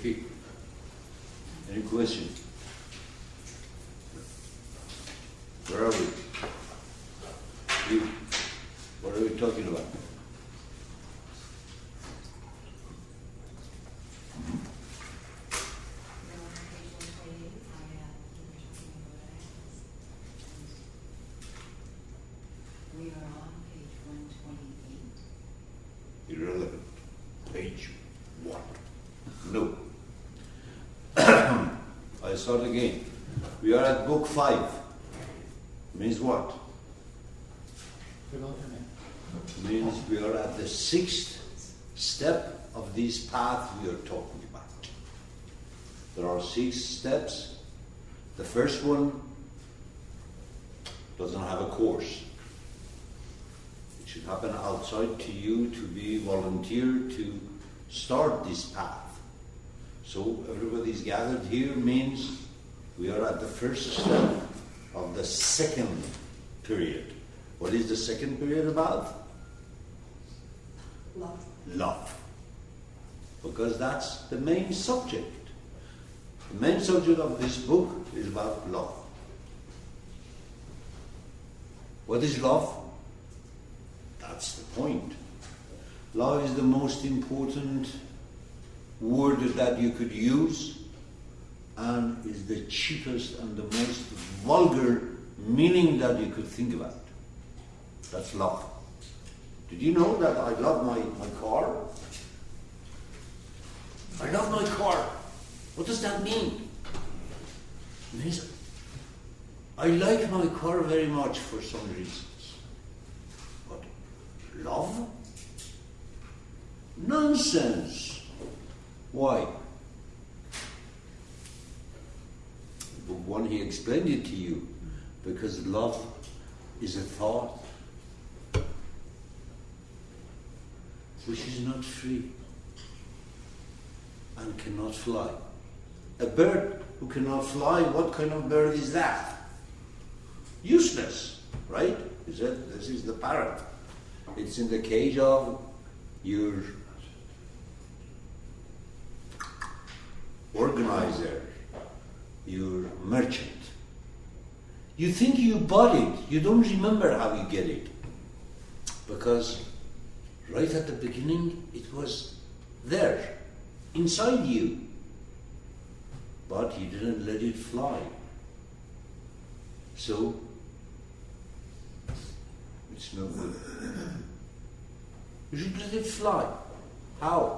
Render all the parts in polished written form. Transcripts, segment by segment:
Okay. Any question? Where are we? What are we talking about? We are on page 128. Irrelevant. Page 1. No. I start again. We are at book 5. Means what? Means we are at the 6th step of this path we are talking about. There are 6 steps. The first one doesn't have a course. It should happen outside to you to be volunteered to start this path. So everybody's gathered here means we are at the first step of the second period. What is the second period about? Love. Love. Because that's the main subject. The main subject of this book is about love. What is love? That's the point. Love is the most important word that you could use and is the cheapest and the most vulgar meaning that you could think about. That's love. Did you know that I love my car? I love my car. What does that mean? It means I like my car very much for some reasons. But love? Nonsense. Why? Book 1, he explained it to you. Because love is a thought which is not free and cannot fly. A bird who cannot fly, what kind of bird is that? Useless, right? This is the parrot. It's in the cage of your organizer, your merchant. You think you bought it, you don't remember how you get it. Because right at the beginning, it was there, inside you. But you didn't let it fly. So, it's no good. You should let it fly. How?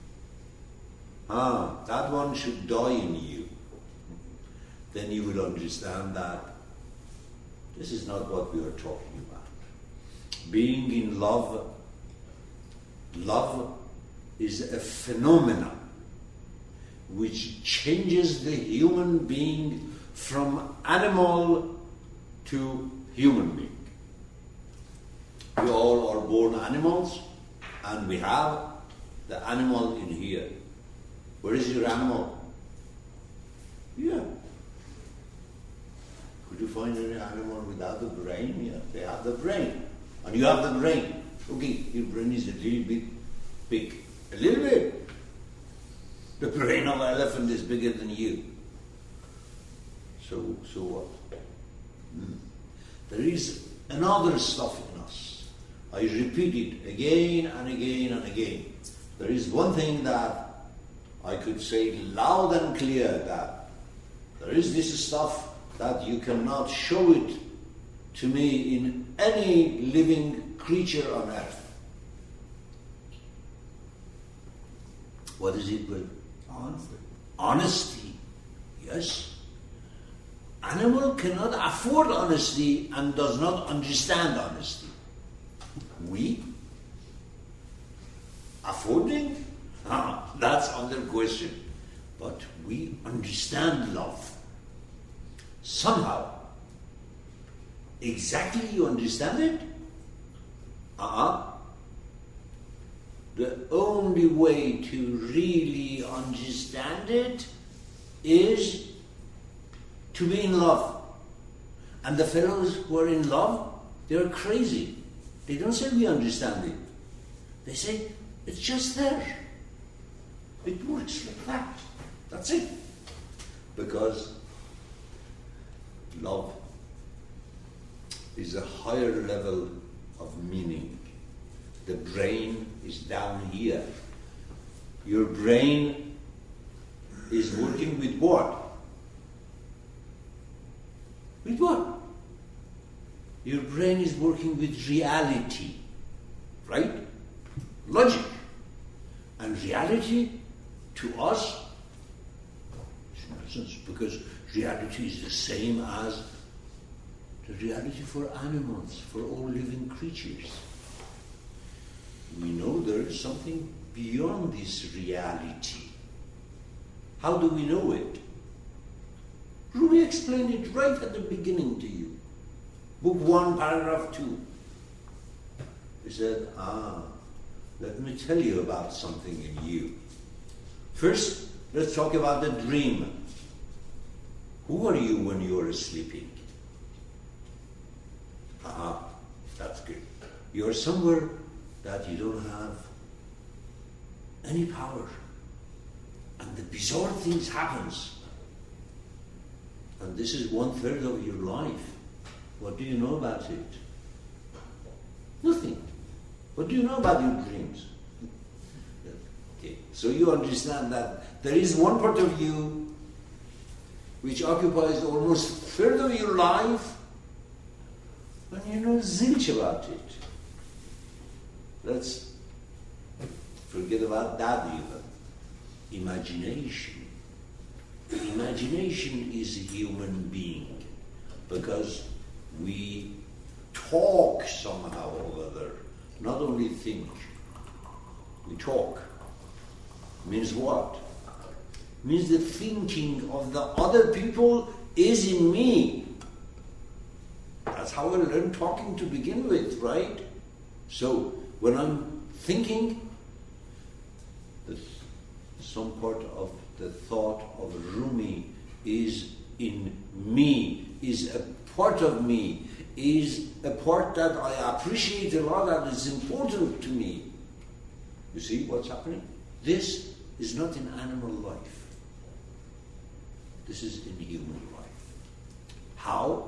That one should die in you. Then you will understand that this is not what we are talking about. Being in love, love is a phenomenon which changes the human being from animal to human being. We all are born animals, and we have the animal in here. Where is your animal? Yeah. Could you find any animal without the brain? Yeah, they have the brain. And you have the brain. Okay, your brain is a little bit big. A little bit. The brain of an elephant is bigger than you. So what? There is another stuff in us. I repeat it again and again and again. There is one thing that I could say loud and clear, that there is this stuff that you cannot show it to me in any living creature on earth. What is it, Will? Honesty. Honesty. Yes. Animal cannot afford honesty and does not understand honesty. We? Affording? That's under question. But we understand love. Somehow. Exactly you understand it? The only way to really understand it is to be in love. And the fellows who are in love, they are crazy. They don't say we understand it. They say, it's just there. It works like that. That's it. Because love is a higher level of meaning. The brain is down here. Your brain is working with what? With what? Your brain is working with reality, right? Logic. And reality, to us, is nonsense, because reality is the same as the reality for animals, for all living creatures. We know there is something beyond this reality. How do we know it? Rumi explained it right at the beginning to you. Book 1, paragraph 2. He said, let me tell you about something in you. First, let's talk about the dream. Who are you when you are sleeping? That's good. You are somewhere that you don't have any power. And the bizarre things happens. And this is 1/3 of your life. What do you know about it? Nothing. What do you know about your dreams? Okay. So you understand that there is one part of you which occupies almost 1/3 of your life, and you know zilch about it. Let's forget about that even. Imagination. Imagination is a human being because we talk somehow or other, not only think. We talk. Means what? Means the thinking of the other people is in me. That's how I learned talking to begin with, right? So, when I'm thinking, some part of the thought of Rumi is in me, is a part of me, is a part that I appreciate a lot, that is important to me. You see what's happening? This is not in animal life. This is in human life. How?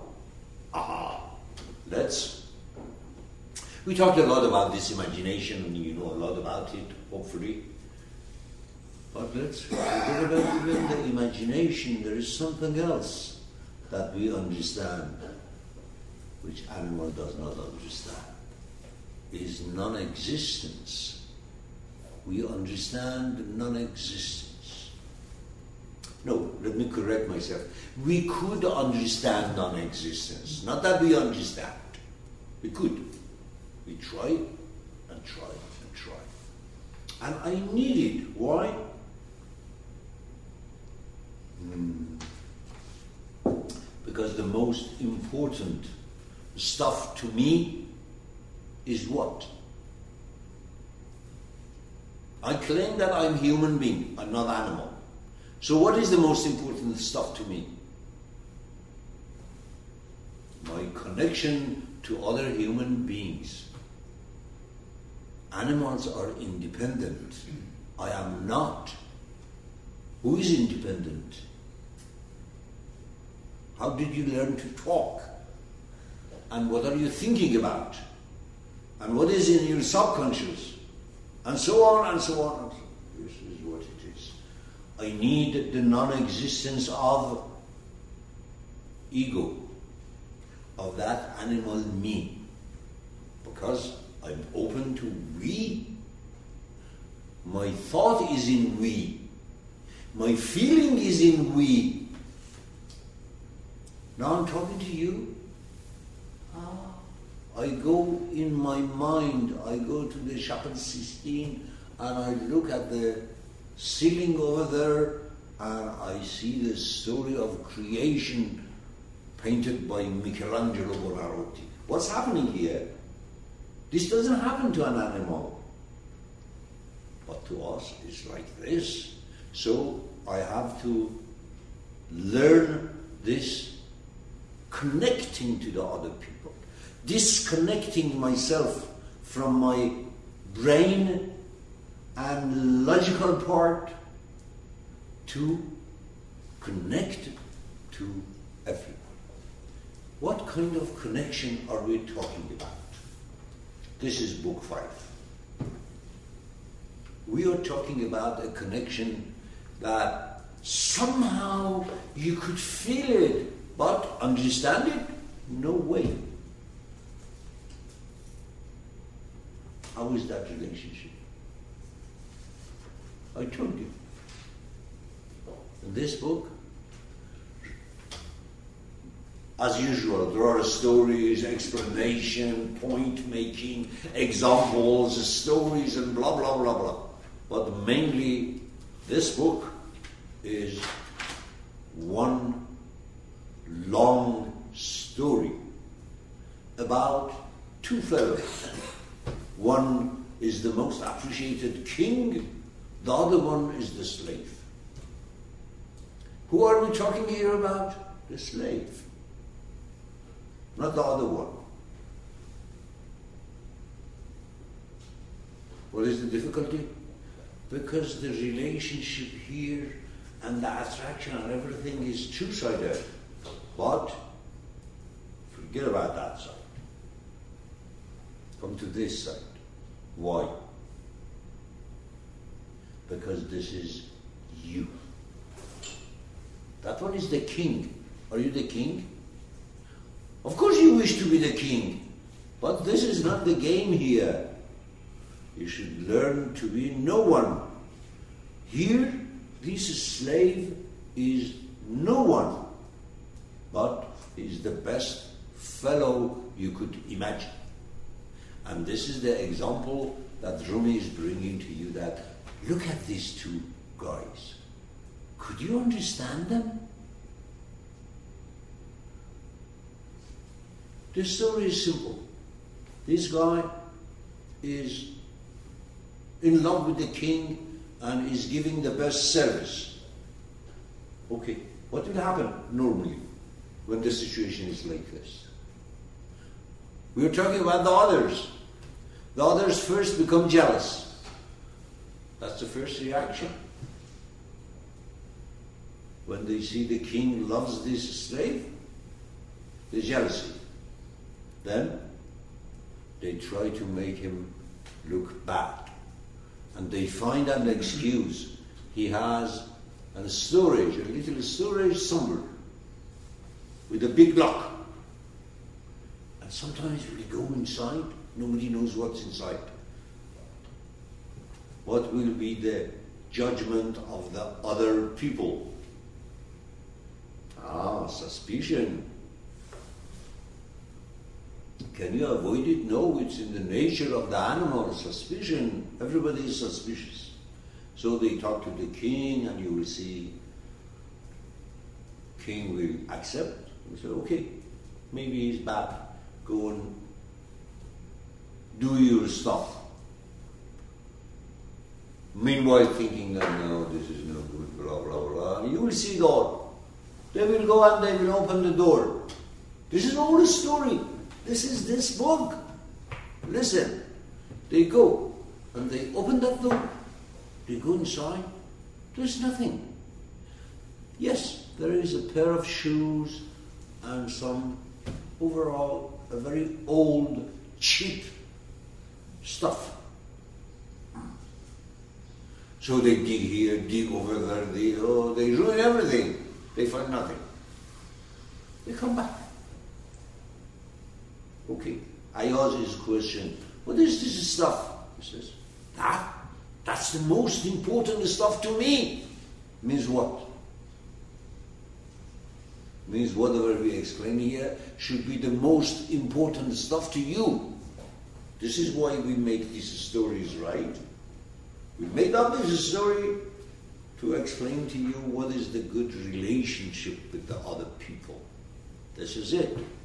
We talked a lot about this imagination, and you know a lot about it, hopefully. But let's forget about even the imagination. There is something else that we understand, which animal does not understand, is non-existence. We understand non-existence. No, let me correct myself. We could understand non-existence. Not that we understand. We could. We try and try and try. And I need it. Why? Because the most important stuff to me is what? I claim that I'm human being, I'm not animal. So what is the most important stuff to me? My connection to other human beings. Animals are independent. I am not. Who is independent? How did you learn to talk? And what are you thinking about? And what is in your subconscious? And so on and so on. This is what it is. I need the non-existence of ego, of that animal me. Because I'm open to we. My thought is in we. My feeling is in we. Now I'm talking to you. I go in my mind, I go to the Chapel Sistine and I look at the ceiling over there and I see the story of creation painted by Michelangelo Buonarroti. What's happening here? This doesn't happen to an animal. But to us, it's like this. So I have to learn this connecting to the other people. Disconnecting myself from my brain and logical part to connect to everyone. What kind of connection are we talking about? This is book 5. We are talking about a connection that somehow you could feel it, but understand it? No way. How is that relationship? I told you. In this book, as usual, there are stories, explanation, point making, examples, stories, and blah, blah, blah, blah. But mainly, this book is one long story about two fellows. One is the most appreciated king, the other one is the slave. Who are we talking here about? The slave. Not the other one. What is the difficulty? Because the relationship here and the attraction and everything is two-sided. But forget about that side. Come to this side. Why? Because this is you. That one is the king. Are you the king? Of course you wish to be the king, but this is not the game here. You should learn to be no one. Here, this slave is no one, but is the best fellow you could imagine. And this is the example that Rumi is bringing to you, that look at these two guys. Could you understand them? The story is simple. This guy is in love with the king and is giving the best service. Okay, what will happen normally when the situation is like this? We are talking about the others. The others first become jealous. That's the first reaction. When they see the king loves this slave, there's jealousy. Then they try to make him look bad. And they find an excuse. He has a little storage somewhere with a big lock. And sometimes we go inside, nobody knows what's inside. What will be the judgment of the other people? Suspicion. Can you avoid it? No, it's in the nature of the animal, suspicion. Everybody is suspicious. So they talk to the king, and you will see king will accept. He say, okay, maybe he's bad. Go and do your stuff. Meanwhile thinking that, no, this is no good, blah, blah, blah. And you will see God. They will go and they will open the door. This is all a story. This is this book. Listen. They go and they open that door. They go inside. There's nothing. Yes, there is a pair of shoes and some overall a very old, cheap stuff. So they dig here, dig over there, they ruin everything. They find nothing. They come back. Okay, I ask this question, what is this stuff? He says, that's the most important stuff to me. Means what? Means whatever we explain here should be the most important stuff to you. This is why we make these stories, right? We made up this story to explain to you what is the good relationship with the other people. This is it.